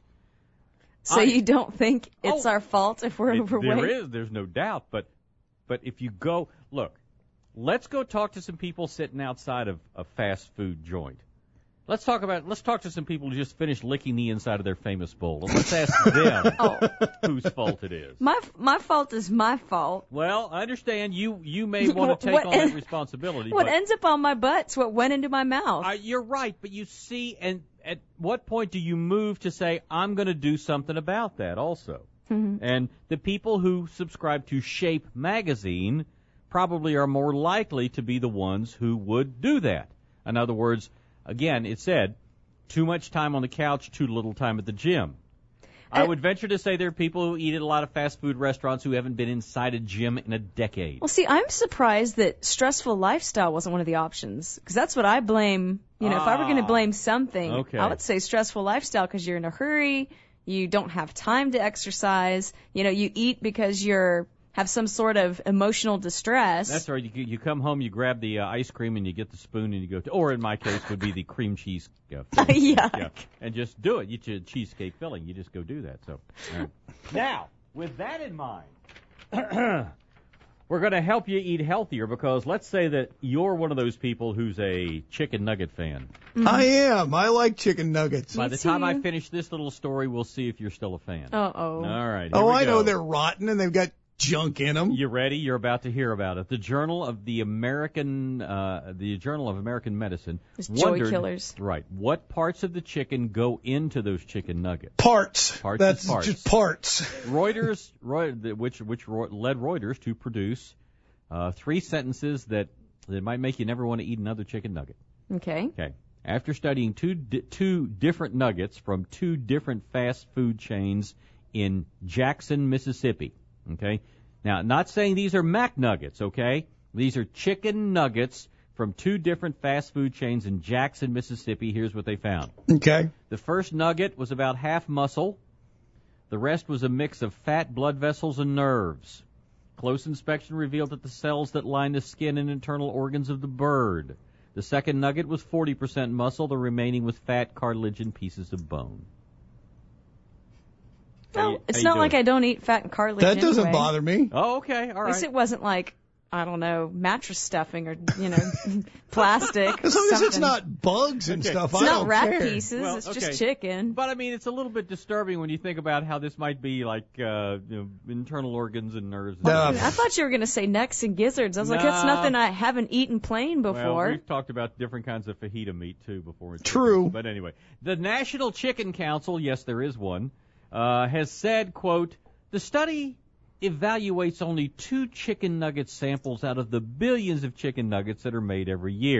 S1: So you don't think it's our fault if we're overweight?
S7: There's no doubt. But if you go, look, let's go talk to some people sitting outside of a fast food joint. Let's talk to some people who just finished licking the inside of their famous bowl. And let's ask them whose fault it is.
S1: My fault is my fault.
S7: Well, I understand you may want to take on that responsibility.
S1: What ends up on my butt's what went into my mouth.
S7: You're right, but you see, and at what point do you move to say, I'm going to do something about that also?
S1: Mm-hmm.
S7: And the people who subscribe to Shape magazine probably are more likely to be the ones who would do that. In other words, again, it said, too much time on the couch, too little time at the gym. I would venture to say there are people who eat at a lot of fast food restaurants who haven't been inside a gym in a decade.
S1: Well, see, I'm surprised that stressful lifestyle wasn't one of the options, because that's what I blame. If I were going to blame something, I would say stressful lifestyle, because you're in a hurry, you don't have time to exercise, you eat because you're have some sort of emotional distress.
S7: That's right. You come home, you grab the ice cream, and you get the spoon, and you go to, or in my case would be the cream cheese filling.
S1: Yeah.
S7: And just do it. You get cheesecake filling. You just go do that. So now, with that in mind, we're going to help you eat healthier, because let's say that you're one of those people who's a chicken nugget fan.
S9: Mm-hmm. I am. I like chicken nuggets.
S7: By the time I finish this little story, we'll see if you're still a fan.
S1: Uh-oh.
S7: All right.
S9: I know they're rotten and they've got junk in them.
S7: You ready? You're about to hear about it. The Journal of American Medicine.
S1: It's joy killers.
S7: Right. What parts of the chicken go into those chicken nuggets?
S9: Parts. That's
S7: parts.
S9: Just parts.
S7: Reuters, which led Reuters to produce 3 sentences that might make you never want to eat another chicken nugget.
S1: Okay.
S7: After studying two different nuggets from 2 different fast food chains in Jackson, Mississippi. Okay? Now, not saying these are Mac nuggets, okay? These are chicken nuggets from 2 different fast food chains in Jackson, Mississippi. Here's what they found.
S9: Okay.
S7: The first nugget was about half muscle. The rest was a mix of fat, blood vessels, and nerves. Close inspection revealed that the cells that line the skin and internal organs of the bird. The second nugget was 40% muscle. The remaining was fat, cartilage, and pieces of bone.
S1: Well, it's not like I don't eat fat and cartilage.
S9: That doesn't bother me.
S7: Oh, okay, all right.
S1: At least it wasn't like, I don't know, mattress stuffing or, plastic.
S9: As long as it's not bugs and stuff, I don't care.
S1: It's not rat pieces, it's just chicken.
S7: But, I mean, it's a little bit disturbing when you think about how this might be like internal organs and nerves.
S1: I thought you were going to say necks and gizzards. I was like, that's nothing I haven't eaten plain before.
S7: Well, we've talked about different kinds of fajita meat, too, before.
S9: True.
S7: But anyway, the National Chicken Council, yes, there is one, has said, quote, the study evaluates only 2 chicken nugget samples out of the billions of chicken nuggets that are made every year.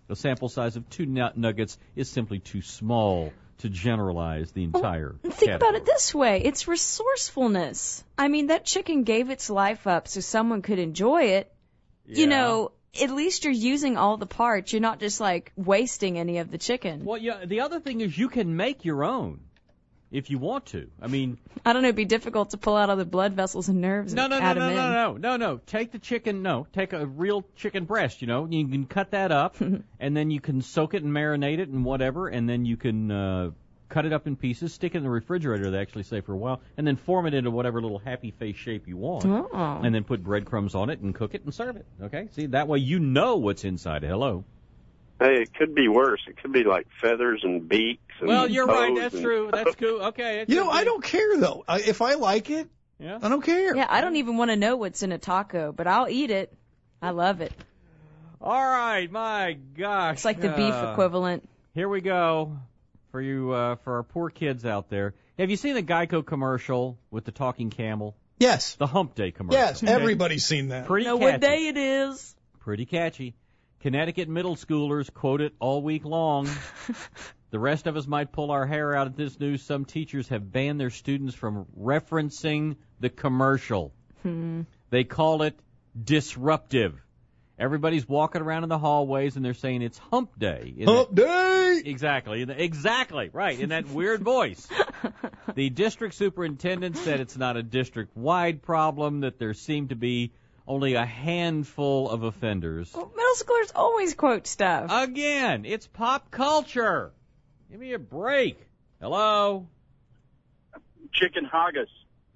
S7: A sample size of 2 nuggets is simply too small to generalize the entire
S1: Think about it this way. It's resourcefulness. I mean, that chicken gave its life up so someone could enjoy it.
S7: Yeah.
S1: You know, at least you're using all the parts. You're not just, like, wasting any of the chicken.
S7: Well, yeah, the other thing is you can make your own if you want to. I mean...
S1: I don't know, it'd be difficult to pull out all the blood vessels and nerves and add them in.
S7: No. Take the chicken, take a real chicken breast, you know. You can cut that up, and then you can soak it and marinate it and whatever, and then you can cut it up in pieces, stick it in the refrigerator, they actually say, for a while, and then form it into whatever little happy face shape you want.
S1: Oh.
S7: And then put breadcrumbs on it and cook it and serve it, okay? See, that way you know what's inside it. Hello.
S8: Hey, it could be worse. It could be like feathers and beaks. And
S7: well, you're right.
S8: toes
S7: That's
S8: and...
S7: true. That's cool. Okay.
S9: You know, I don't care, though. If I like it,
S7: yeah.
S9: I don't care.
S1: Yeah, I don't even want to know what's in a taco, but I'll eat it. I love it.
S7: All right, my gosh.
S1: It's like the beef equivalent.
S7: Here we go for you, for our poor kids out there. Have you seen the Geico commercial with the talking camel?
S9: Yes.
S7: The Hump Day commercial.
S9: Yes, everybody's seen that.
S7: Pretty
S1: know
S7: catchy.
S1: what day it is.
S7: Pretty catchy. Connecticut middle schoolers quote it all week long. The rest of us might pull our hair out at this news. Some teachers have banned their students from referencing the commercial. They call it disruptive. Everybody's walking around in the hallways and they're saying it's Hump Day.
S9: Hump Day!
S7: Exactly, right, in that weird voice. The district superintendent said it's not a district-wide problem, that there seem to be only a handful of offenders.
S1: Well, middle schoolers always quote stuff.
S7: Again, it's pop culture. Give me a break. Hello?
S8: Chicken haggis.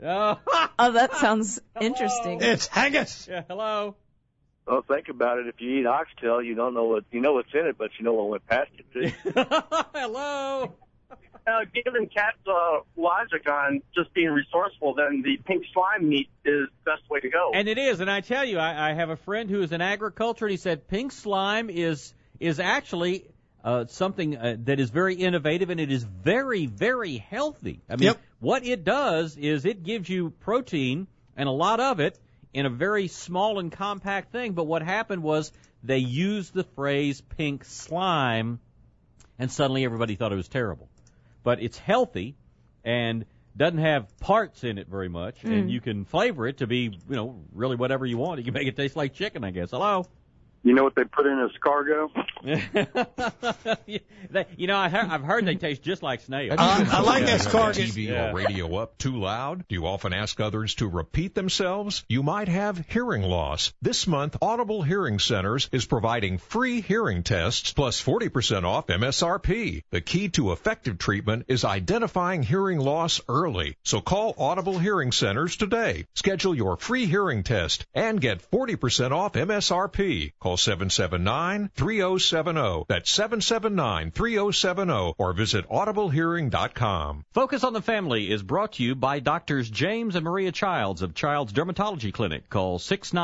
S1: Oh, that sounds interesting.
S9: It's haggis.
S7: Yeah, hello?
S8: Well, think about it. If you eat oxtail, you don't know what's in it, but you know what went past it, too.
S7: Hello?
S22: Given Kat's logic on just being resourceful, then the pink slime meat is the best way to go.
S7: And it is, and I tell you, I have a friend who is in agriculture, and he said pink slime is actually something that is very innovative, and it is very, very healthy. I mean, what it does is it gives you protein, and a lot of it, in a very small and compact thing. But what happened was they used the phrase pink slime, and suddenly everybody thought it was terrible. But it's healthy and doesn't have parts in it very much, and you can flavor it to be, really whatever you want. You can make it taste like chicken, I guess. Hello?
S8: You know what they put in escargot?
S7: I've heard they taste just like snails.
S9: I like escargot.
S15: TV or radio up too loud? Do you often ask others to repeat themselves? You might have hearing loss. This month, Audible Hearing Centers is providing free hearing tests plus 40% off MSRP. The key to effective treatment is identifying hearing loss early. So call Audible Hearing Centers today. Schedule your free hearing test and get 40% off MSRP. Call 779-3070. That's 779-3070 or visit audiblehearing.com.
S7: Focus on the Family is brought to you by Doctors James and Maria Childs of Childs Dermatology Clinic. Call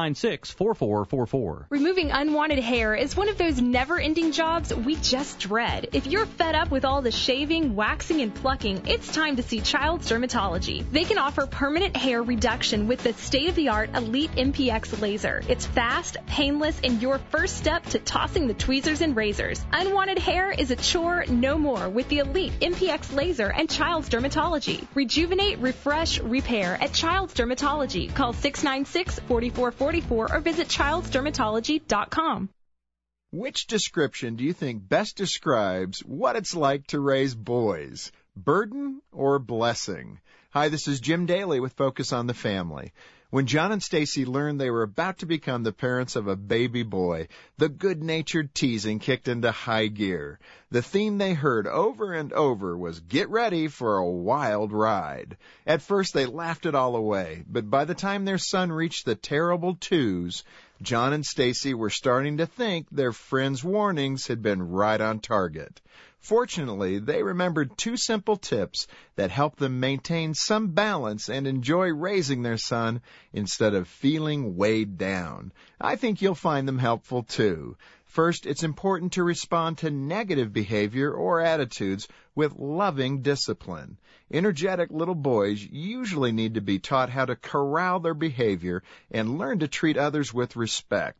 S7: 696-4444.
S10: Removing unwanted hair is one of those never-ending jobs we just dread. If you're fed up with all the shaving, waxing, and plucking, it's time to see Childs Dermatology. They can offer permanent hair reduction with the state-of-the-art Elite MPX laser. It's fast, painless, and your first step to tossing the tweezers and razors. Unwanted hair is a chore no more with the Elite MPX laser and Childs Dermatology. Rejuvenate, refresh, repair at Childs Dermatology. Call 696-4444 or visit childsdermatology.com.
S11: Which description do you think best describes what it's like to raise boys? Burden or blessing? Hi, this is Jim Daly with Focus on the Family. When John and Stacy learned they were about to become the parents of a baby boy, the good-natured teasing kicked into high gear. The theme they heard over and over was, "Get ready for a wild ride." At first they laughed it all away, but by the time their son reached the terrible 2s, John and Stacy were starting to think their friends' warnings had been right on target. Fortunately, they remembered 2 simple tips that helped them maintain some balance and enjoy raising their son instead of feeling weighed down. I think you'll find them helpful too. First, it's important to respond to negative behavior or attitudes with loving discipline. Energetic little boys usually need to be taught how to corral their behavior and learn to treat others with respect.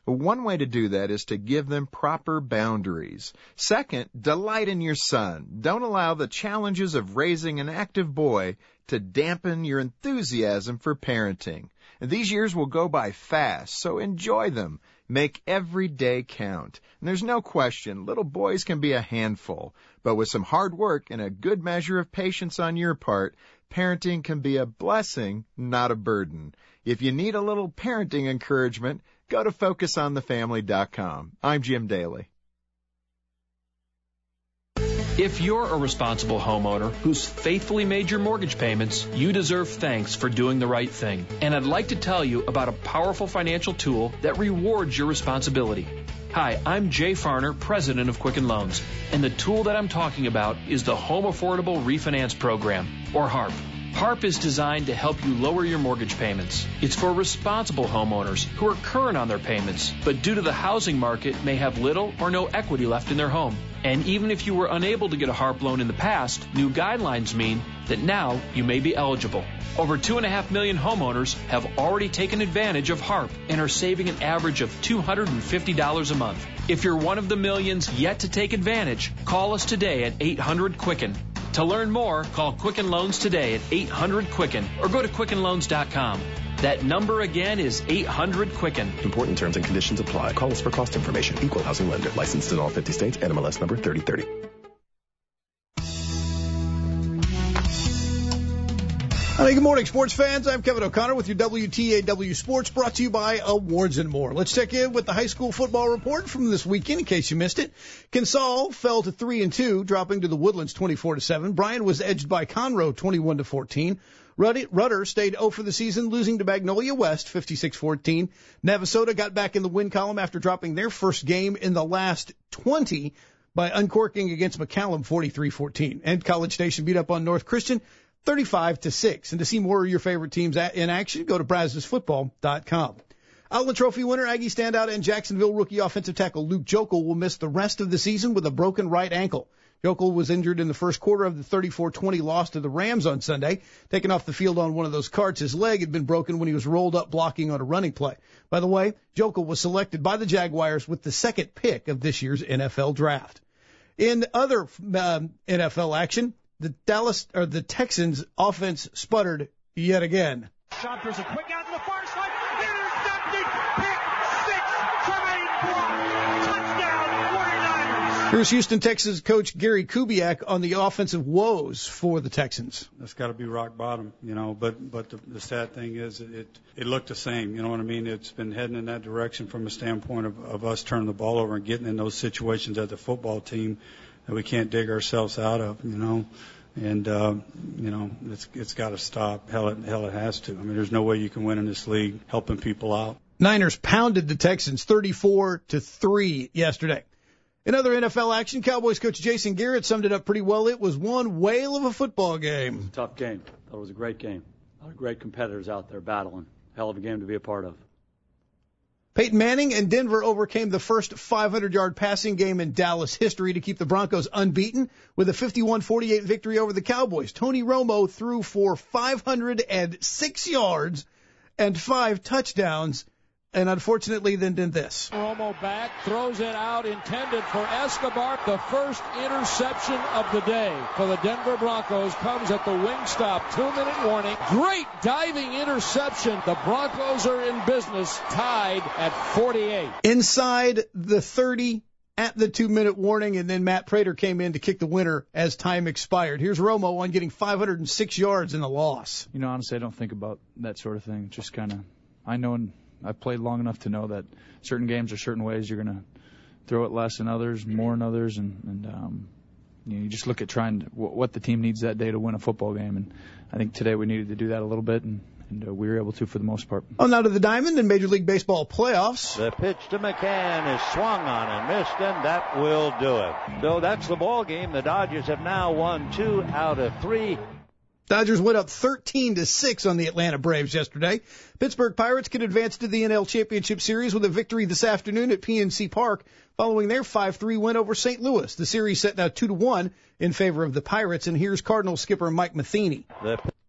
S11: One way to do that is to give them proper boundaries. Second, delight in your son. Don't allow the challenges of raising an active boy to dampen your enthusiasm for parenting. These years will go by fast, so enjoy them. Make every day count. And there's no question, little boys can be a handful. But with some hard work and a good measure of patience on your part, parenting can be a blessing, not a burden. If you need a little parenting encouragement, go to FocusOnTheFamily.com. I'm Jim Daly.
S12: If you're a responsible homeowner who's faithfully made your mortgage payments, you deserve thanks for doing the right thing. And I'd like to tell you about a powerful financial tool that rewards your responsibility. Hi, I'm Jay Farner, president of Quicken Loans, and the tool that I'm talking about is the Home Affordable Refinance Program, or HARP. HARP is designed to help you lower your mortgage payments. It's for responsible homeowners who are current on their payments, but due to the housing market may have little or no equity left in their home. And even if you were unable to get a HARP loan in the past, new guidelines mean that now you may be eligible. Over 2.5 million homeowners have already taken advantage of HARP and are saving an average of $250 a month. If you're one of the millions yet to take advantage, call us today at 800-QUICKEN. To learn more, call Quicken Loans today at 800-QUICKEN or go to QuickenLoans.com. That number again is 800-QUICKEN.
S13: Important terms and conditions apply. Call us for cost information. Equal housing lender. Licensed in all 50 states. NMLS number 3030.
S9: Hey, good morning, sports fans. I'm Kevin O'Connor with your WTAW Sports, brought to you by Awards and More. Let's check in with the high school football report from this weekend, in case you missed it. Consall fell to 3-2, dropping to the Woodlands 24-7. Bryan was edged by Conroe 21-14. Rudder stayed 0 for the season, losing to Magnolia West 56-14. Navasota got back in the win column after dropping their first game in the last 20 by uncorking against McCallum 43-14. And College Station beat up on North Christian 35-6. And to see more of your favorite teams in action, go to BrazosFootball.com. Outland Trophy winner, Aggie standout, and Jacksonville rookie offensive tackle Luke Jokel will miss the rest of the season with a broken right ankle. Jokel was injured in the first quarter of the 34-20 loss to the Rams on Sunday. Taken off the field on one of those carts, his leg had been broken when he was rolled up blocking on a running play. By the way, Jokel was selected by the Jaguars with the second pick of this year's NFL draft. In other NFL action, the Texans offense sputtered yet again.
S14: Shotter's a quick out to the far side. Intercepted. Pick 6. Tremaine Brock. Touchdown 49ers.
S9: Here's Houston Texans coach Gary Kubiak on the offensive woes for the Texans.
S16: That's got to be rock bottom, but the sad thing is it looked the same, you know what I mean? It's been heading in that direction from a standpoint of us turning the ball over and getting in those situations as a football team that we can't dig ourselves out of, and it's got to stop. Hell, it has to. I mean, there's no way you can win in this league helping people out.
S9: Niners pounded the Texans 34-3 yesterday. In other NFL action, Cowboys coach Jason Garrett summed it up pretty well. It was one whale of a football game.
S18: It was a tough game. I thought it was a great game. A lot of great competitors out there battling. Hell of a game to be a part of.
S9: Peyton Manning and Denver overcame the first 500-yard passing game in Dallas history to keep the Broncos unbeaten with a 51-48 victory over the Cowboys. Tony Romo threw for 506 yards and 5 touchdowns, and unfortunately then did this.
S19: Romo back, throws it out, intended for Escobar. The first interception of the day for the Denver Broncos comes at the wing stop. 2-minute warning. Great diving interception. The Broncos are in business, tied at 48.
S9: Inside the 30 at the 2-minute warning, and then Matt Prater came in to kick the winner as time expired. Here's Romo on getting 506 yards in the loss.
S20: Honestly, I don't think about that sort of thing. Just kind of, I know and I've played long enough to know that certain games are certain ways. You're going to throw it less than others, more than others, and you just look at trying what the team needs that day to win a football game. And I think today we needed to do that a little bit, and we were able to for the most part.
S9: On now to the Diamond in Major League Baseball playoffs.
S28: The pitch to McCann is swung on and missed, and that will do it. So that's the ball game. The Dodgers have now won 2 out of 3.
S9: Dodgers went up 13-6 on the Atlanta Braves yesterday. Pittsburgh Pirates can advance to the NL Championship Series with a victory this afternoon at PNC Park following their 5-3 win over St. Louis. The series set now 2-1 in favor of the Pirates, and here's Cardinals skipper Mike Matheny.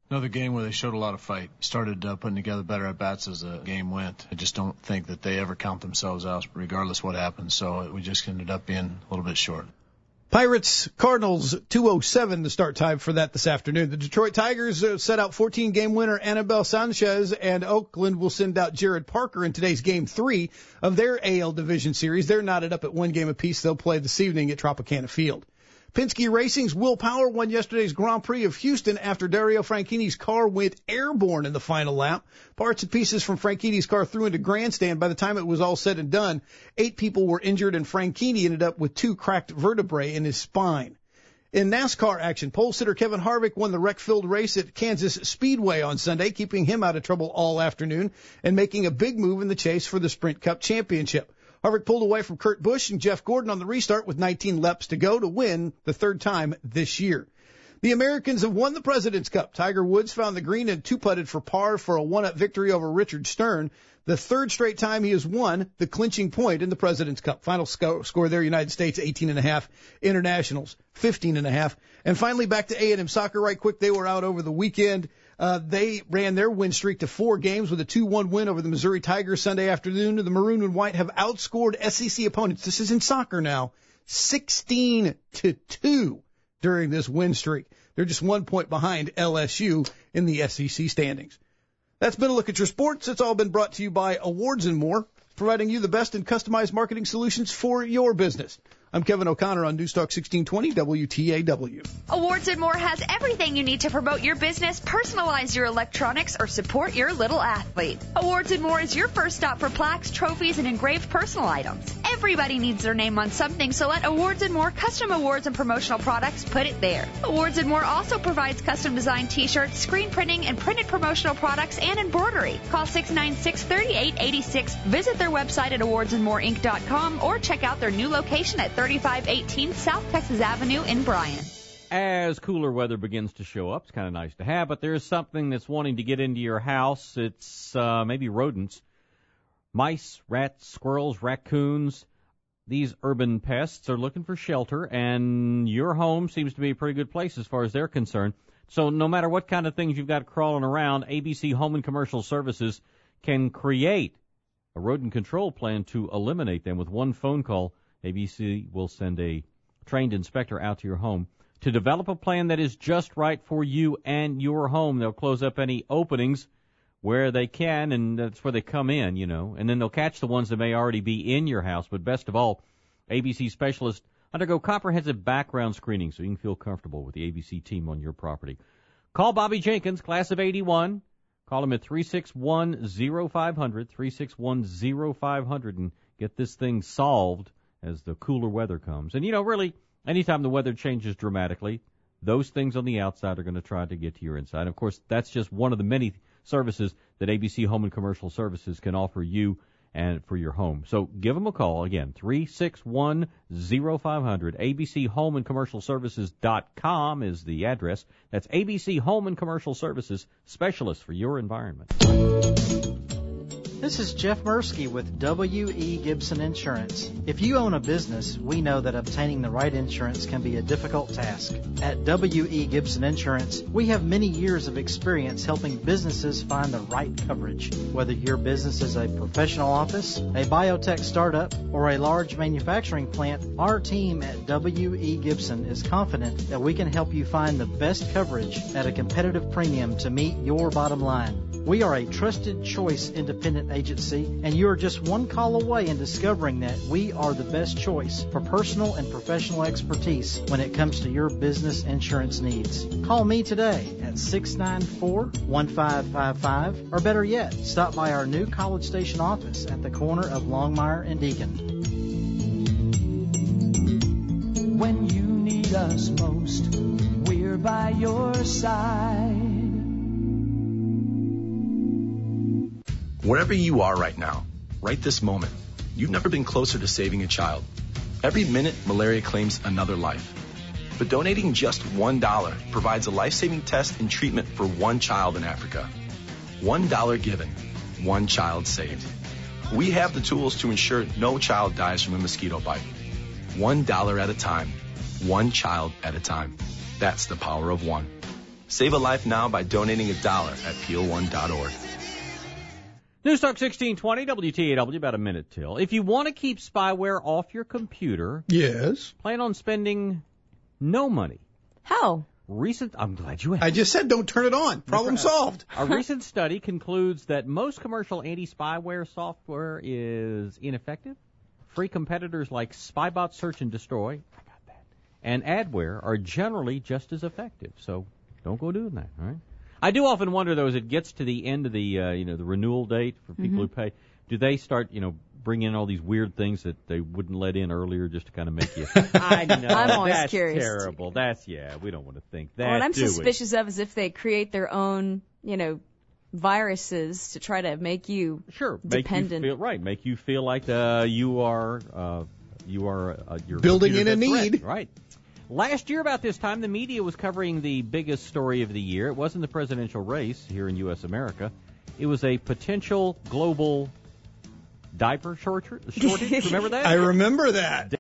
S2: Another game where they showed a lot of fight. Started putting together better at-bats as the game went. I just don't think that they ever count themselves out regardless what happens. So we just ended up being a little bit short.
S9: Pirates, Cardinals, 2:07 the start time for that this afternoon. The Detroit Tigers set out 14-game winner Anibal Sanchez, and Oakland will send out Jared Parker in today's Game 3 of their AL Division Series. They're knotted up at one game apiece. They'll play this evening at Tropicana Field. Penske Racing's Will Power won yesterday's Grand Prix of Houston after Dario Franchini's car went airborne in the final lap. Parts and pieces from Franchini's car threw into grandstand. By the time it was all said and done, 8 people were injured, and Franchini ended up with 2 cracked vertebrae in his spine. In NASCAR action, pole sitter Kevin Harvick won the wreck-filled race at Kansas Speedway on Sunday, keeping him out of trouble all afternoon and making a big move in the chase for the Sprint Cup championship. Harvick pulled away from Kurt Busch and Jeff Gordon on the restart with 19 laps to go to win the third time this year. The Americans have won the President's Cup. Tiger Woods found the green and 2-putted for par for a 1-up victory over Richard Stern, the third straight time he has won the clinching point in the President's Cup. Final score there, United States 18.5, Internationals 15.5. And finally back to A&M soccer right quick. They were out over the weekend. They ran their win streak to 4 games with a 2-1 win over the Missouri Tigers Sunday afternoon. The Maroon and White have outscored SEC opponents. This is in soccer now, 16-2 during this win streak. They're just 1 point behind LSU in the SEC standings. That's been a look at your sports. It's all been brought to you by Awards and More, providing you the best in customized marketing solutions for your business. I'm Kevin O'Connor on Newstalk 1620 WTAW.
S3: Awards and More has everything you need to promote your business, personalize your electronics, or support your little athlete. Awards and More is your first stop for plaques, trophies, and engraved personal items. Everybody needs their name on something, so let Awards and More custom awards and promotional products put it there. Awards and More also provides custom designed t-shirts, screen printing, and printed promotional products and embroidery. Call 696-3886. Visit their website at awardsandmoreinc.com or check out their new location at 3518 South Texas Avenue in Bryan.
S7: As cooler weather begins to show up, it's kind of nice to have, but there's something that's wanting to get into your house. It's maybe rodents. Mice, rats, squirrels, raccoons. These urban pests are looking for shelter, and your home seems to be a pretty good place as far as they're concerned. So no matter what kind of things you've got crawling around, ABC Home and Commercial Services can create a rodent control plan to eliminate them with one phone call. ABC will send a trained inspector out to your home to develop a plan that is just right for you and your home. They'll close up any openings where they can, and that's where they come in, and then they'll catch the ones that may already be in your house. But best of all, ABC specialists undergo comprehensive background screening so you can feel comfortable with the ABC team on your property. Call Bobby Jenkins, class of 81. Call him at 361-0500, 361-0500, and get this thing solved as the cooler weather comes. And, really, anytime the weather changes dramatically, those things on the outside are going to try to get to your inside. Of course, that's just one of the many services that ABC Home and Commercial Services can offer you and for your home. So give them a call. Again, 361-0500. ABCHomeandCommercialServices.com is the address. That's ABC Home and Commercial Services, specialists for your environment.
S4: This is Jeff Mursky with W.E. Gibson Insurance. If you own a business, we know that obtaining the right insurance can be a difficult task. At W.E. Gibson Insurance, we have many years of experience helping businesses find the right coverage. Whether your business is a professional office, a biotech startup, or a large manufacturing plant, our team at W.E. Gibson is confident that we can help you find the best coverage at a competitive premium to meet your bottom line. We are a trusted choice independent agency, and you are just one call away in discovering that we are the best choice for personal and professional expertise when it comes to your business insurance needs. Call me today at 694-1555, or better yet, stop by our new College Station office at the corner of Longmire and Deacon.
S27: When you need us most, we're by your side.
S13: Wherever you are right now, right this moment, you've never been closer to saving a child. Every minute, malaria claims another life. But donating just $1 provides a life-saving test and treatment for one child in Africa. $1 given, one child saved. We have the tools to ensure no child dies from a mosquito bite. $1 at a time, one child at a time. That's the power of one. Save a life now by donating $1 at PO1.org.
S7: News Talk 1620, WTAW, about a minute till. If you want to keep spyware off your computer,
S9: yes,
S7: plan on spending no money.
S1: How?
S7: I'm glad you asked.
S9: I just said don't turn it on. Problem solved.
S7: A recent study concludes that most commercial anti-spyware software is ineffective. Free competitors like Spybot Search and Destroy, I got that, and adware are generally just as effective. So don't go doing that, all right? I do often wonder, though, as it gets to the end of the the renewal date for people who pay, do they start bring in all these weird things that they wouldn't let in earlier just to kind of make you? I know.
S1: I'm always
S7: that's
S1: curious.
S7: Terrible. We don't want to think that.
S1: What I'm suspicious of is if they create their own, viruses to try to make you dependent.
S7: Make you feel like you're
S9: building in a need.
S7: Right. Last year about this time, the media was covering the biggest story of the year. It wasn't the presidential race here in U.S. America. It was a potential global diaper shortage. Remember that?
S9: I remember that.